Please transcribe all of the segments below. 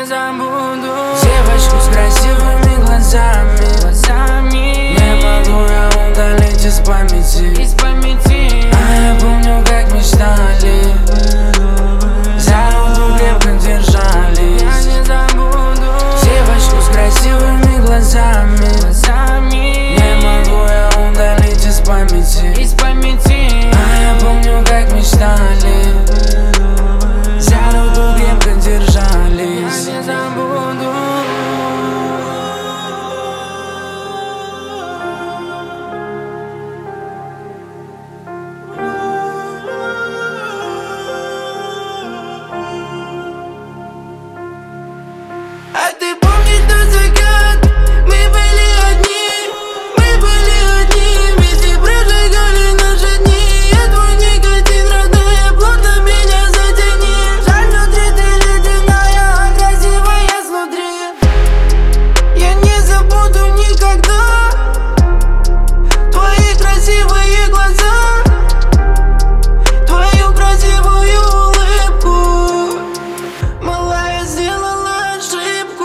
не забуду девочку с красивыми глазами. Не могу я удалить из памяти. А я помню, как мечтали, за руку крепко держались. Я не забуду девочку с красивыми глазами. Не могу я удалить из памяти. А я помню, как мечтали, за руку крепко держались. Я не забуду. А ты помнишь тот закат? Мы были одни, вместе прожигали наши дни. Я твой никотин, родная, плотно меня затяни. Жаль, внутри ты ледяная, а красивая снутри. Я не забуду никогда твои красивые глаза, твою красивую улыбку. Малая, сделала ошибку.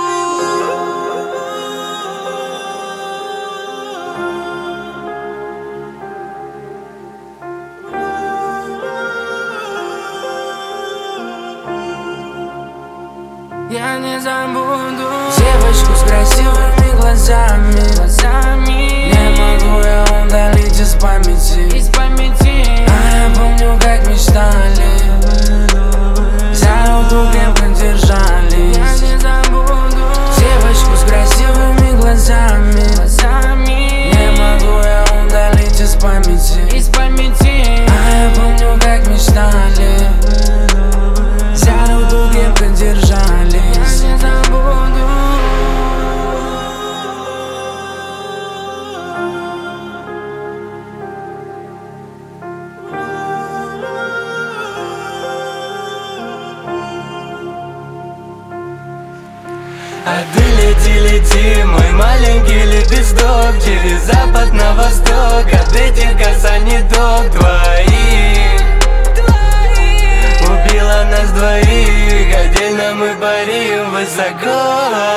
Я не забуду девочку с красивыми глазами. Не могу я удалить из памяти. А я помню, как мечтали, за руку крепко держались. Я не забуду девочку с красивыми глазами. Не могу я удалить из памяти. А я помню, как мечтали, за руку крепко держались. Я не забуду. А ты лети, мой маленький лепесток, через запад на восток, от этих касаний ток твоих убила нас двоих, отдельно мы парим высоко.